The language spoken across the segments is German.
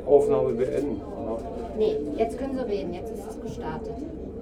Aufnahme beenden. Nee, jetzt können Sie reden, jetzt ist es gestartet.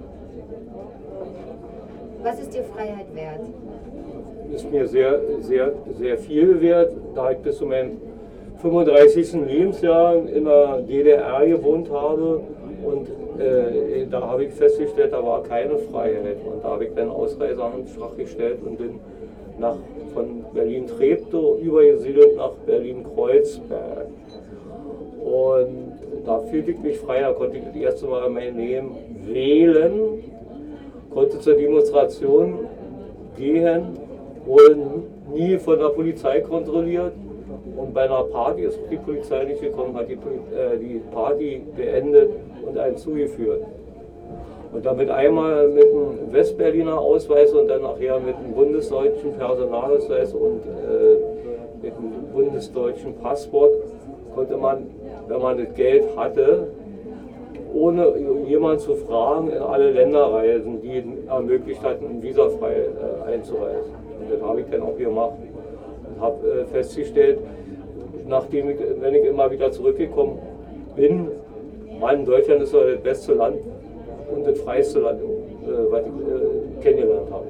Was ist dir Freiheit wert? Ist mir sehr, sehr, sehr viel wert, da ich bis zu meinem 35. Lebensjahr in der DDR gewohnt habe und da habe ich festgestellt, da war keine Freiheit und da habe ich dann Ausreiseantrag gestellt und bin von Berlin-Treptow übergesiedelt nach Berlin-Kreuzberg. Und da fühlte ich mich frei, da konnte ich das erste Mal in meinem Leben wählen, konnte zur Demonstration gehen, wurde nie von der Polizei kontrolliert. Und bei einer Party ist die Polizei nicht gekommen, hat die Party beendet und einen zugeführt. Und damit einmal mit einem Westberliner Ausweis und dann nachher mit einem bundesdeutschen Personalausweis und mit einem bundesdeutschen Passport konnte man, wenn man das Geld hatte, ohne jemanden zu fragen, in alle Länder reisen, die ermöglicht hatten, visafrei einzureisen. Und das habe ich dann auch gemacht und habe festgestellt, wenn ich immer wieder zurückgekommen bin, Mann, Deutschland ist doch das beste Land und das freiste Land, was ich kennengelernt habe.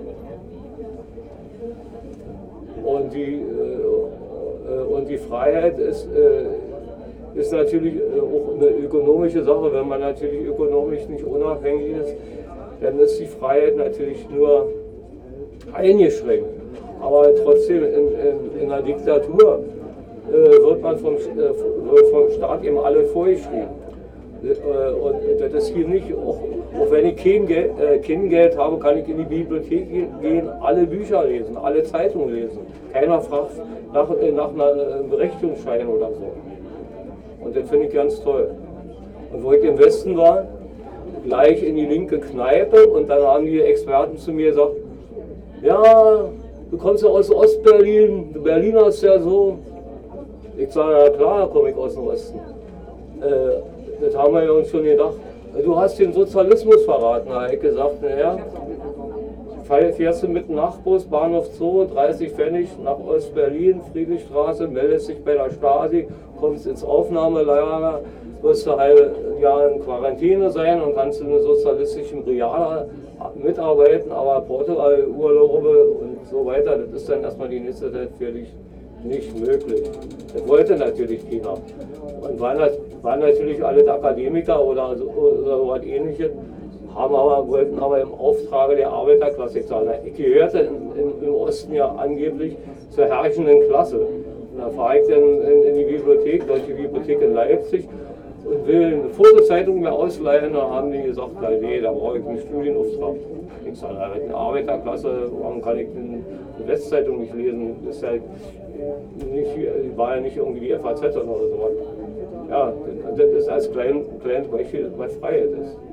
Und die Freiheit ist natürlich auch eine ökonomische Sache. Wenn man natürlich ökonomisch nicht unabhängig ist, dann ist die Freiheit natürlich nur eingeschränkt. Aber trotzdem in einer Diktatur wird vom Staat eben alle vorgeschrieben. Und das ist hier nicht, auch wenn ich kein Geld habe, kann ich in die Bibliothek gehen, alle Bücher lesen, alle Zeitungen lesen. Keiner fragt nach einem Berechtigungsschein oder so. Und das finde ich ganz toll. Und wo ich im Westen war, gleich in die linke Kneipe und dann haben die Experten zu mir gesagt, ja, du kommst ja aus Ostberlin, du Berliner ist ja so. Ich sage, ja klar, da komme ich aus dem Osten. Das haben wir ja uns schon gedacht. Du hast den Sozialismus verraten. Da habe ich gesagt, naja, fährst du mit dem Nachtbus, Bahnhof Zoo, 30 Pfennig nach Ostberlin, Friedrichstraße, meldest dich bei der Stasi, kommst ins Aufnahmelager, wirst du ein halbes Jahr in Quarantäne sein und kannst in einem sozialistischen Real mitarbeiten, aber Portugal, Urlaube und so weiter, das ist dann erstmal die nächste Zeit für dich nicht möglich. Das wollte natürlich keiner. Und waren natürlich alle Akademiker oder so was Ähnliches, wollten aber im Auftrage der Arbeiterklasse zahlen. Ich gehörte im Osten ja angeblich zur herrschenden Klasse. Und da fahre ich dann in die Bibliothek, Deutsche Bibliothek in Leipzig, und will eine Fotozeitung mir ausleihen. Da haben die gesagt, nee, da brauche ich einen Studienauftrag. Ich sage, eine Arbeiterklasse, warum kann ich eine Westzeitung nicht lesen? Das ist ja nicht, war ja nicht irgendwie die FAZ oder so. Ja, das ist als kleines Beispiel, was Freiheit ist.